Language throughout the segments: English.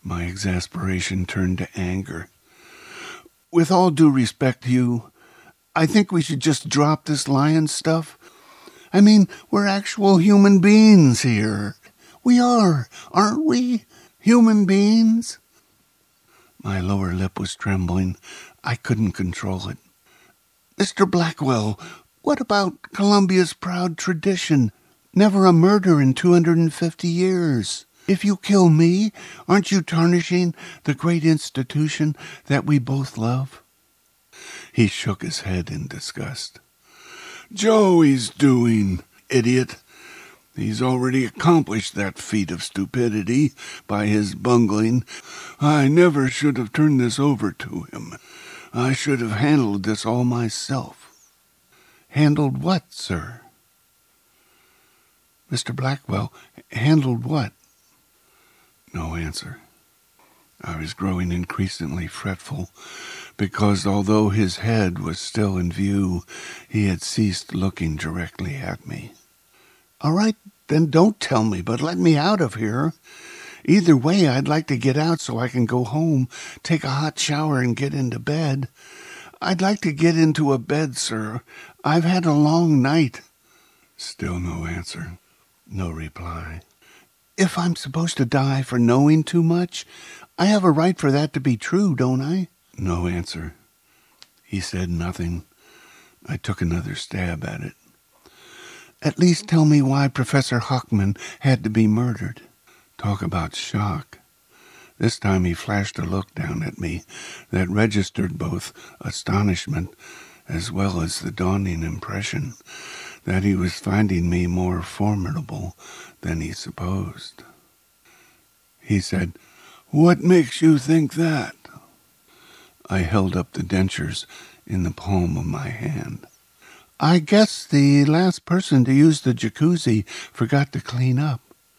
My exasperation turned to anger. With all due respect to you, I think we should just drop this lion stuff. I mean, we're actual human beings here. We are, aren't we? Human beings? My lower lip was trembling. I couldn't control it. Mr. Blackwell, what about Columbia's proud tradition? Never a murder in 250 years. If you kill me, aren't you tarnishing the great institution that we both love? He shook his head in disgust. Joey's doing, idiot. He's already accomplished that feat of stupidity by his bungling. I never should have turned this over to him. I should have handled this all myself. Handled what, sir? Mr. Blackwell, handled what? No answer. I was growing increasingly fretful, because although his head was still in view, he had ceased looking directly at me. All right, then don't tell me, but let me out of here. Either way, I'd like to get out so I can go home, take a hot shower, and get into bed. I'd like to get into a bed, sir. I've had a long night. Still no answer. No reply. If I'm supposed to die for knowing too much, I have a right for that to be true, don't I? No answer. He said nothing. I took another stab at it. At least tell me why Professor Hockman had to be murdered. Talk about shock. This time he flashed a look down at me that registered both astonishment as well as the dawning impression that he was finding me more formidable than he supposed. He said, What makes you think that? I held up the dentures in the palm of my hand. I guess the last person to use the jacuzzi forgot to clean up.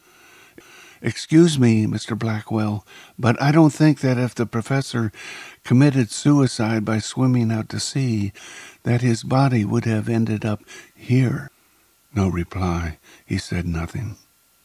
Excuse me, Mr. Blackwell, but I don't think that if the professor committed suicide by swimming out to sea, that his body would have ended up here. No reply. He said nothing.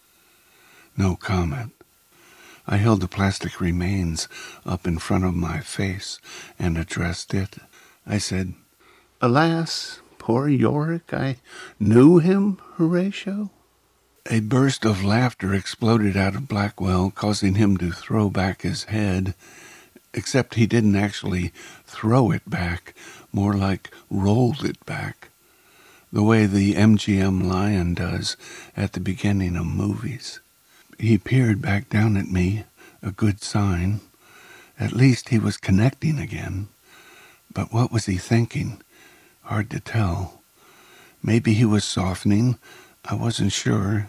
No comment. I held the plastic remains up in front of my face and addressed it. I said, Alas, poor Yorick, I knew him, Horatio. A burst of laughter exploded out of Blackwell, causing him to throw back his head, except he didn't actually throw it back, more like rolled it back, the way the MGM lion does at the beginning of movies. He peered back down at me, a good sign. At least he was connecting again. But what was he thinking? Hard to tell. Maybe he was softening. I wasn't sure.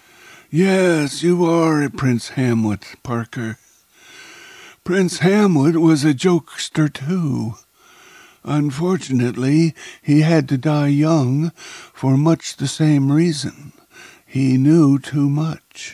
Yes, you are a Prince Hamlet, Parker. Prince Hamlet was a jokester, too. Unfortunately, he had to die young for much the same reason. He knew too much.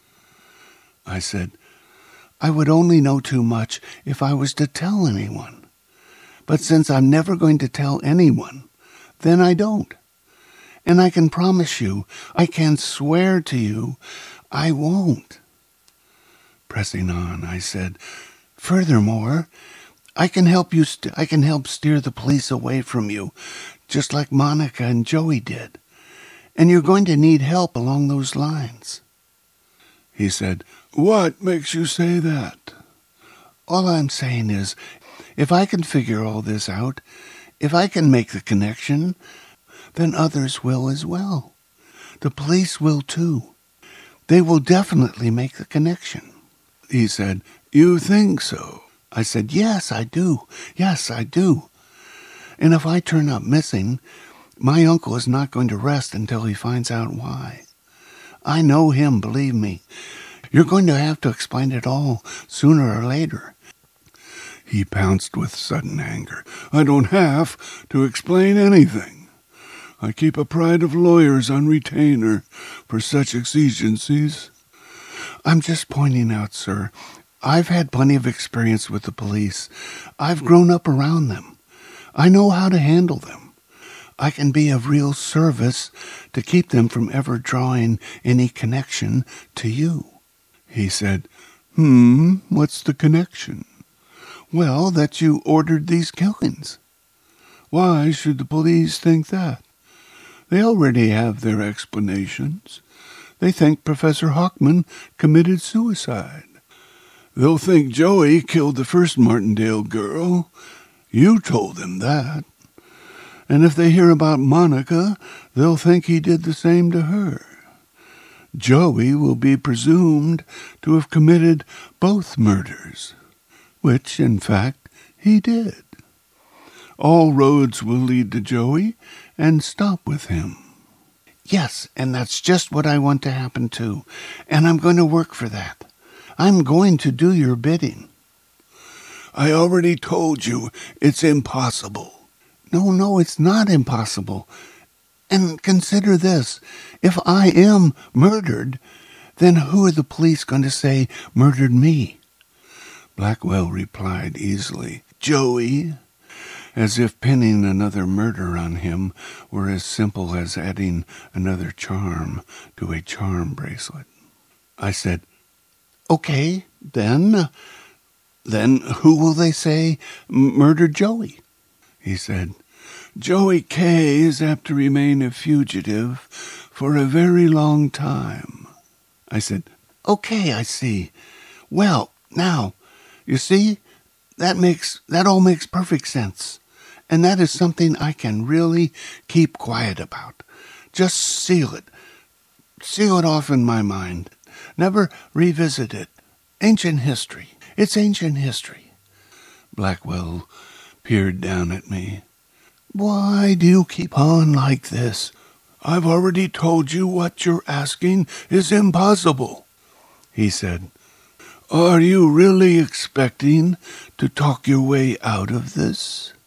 I said, I would only know too much if I was to tell anyone. But since I'm never going to tell anyone, then I don't. And I can promise you, I can swear to you, I won't. Pressing on, I said, Furthermore, I can help you. I can help steer the police away from you, just like Monica and Joey did. And you're going to need help along those lines. He said, What makes you say that? All I'm saying is, if I can figure all this out, if I can make the connection, then others will as well. The police will too. They will definitely make the connection. He said, You think so? I said, Yes, I do. Yes, I do. And if I turn up missing, my uncle is not going to rest until he finds out why. I know him, believe me. You're going to have to explain it all sooner or later. He pounced with sudden anger. I don't have to explain anything. I keep a pride of lawyers on retainer for such exigencies. I'm just pointing out, sir, I've had plenty of experience with the police. I've grown up around them. I know how to handle them. I can be of real service to keep them from ever drawing any connection to you. He said, What's the connection? Well, that you ordered these killings. Why should the police think that? They already have their explanations. They think Professor Hockman committed suicide. They'll think Joey killed the first Martindale girl. You told them that. And if they hear about Monica, they'll think he did the same to her. Joey will be presumed to have committed both murders, which, in fact, he did. All roads will lead to Joey and stop with him. Yes, and that's just what I want to happen too, and I'm going to work for that. I'm going to do your bidding. I already told you it's impossible. No, it's not impossible. And consider this. If I am murdered, then who are the police going to say murdered me? Blackwell replied easily, Joey, as if pinning another murder on him were as simple as adding another charm to a charm bracelet. I said, okay, then who will they say murdered Joey? He said, Joey K. is apt to remain a fugitive for a very long time. I said, okay, I see. Well, now, you see, that all makes perfect sense. And that is something I can really keep quiet about. Just seal it. Seal it off in my mind. Never revisit it. Ancient history. It's ancient history. Blackwell peered down at me. Why do you keep on like this? I've already told you what you're asking is impossible, he said. Are you really expecting to talk your way out of this?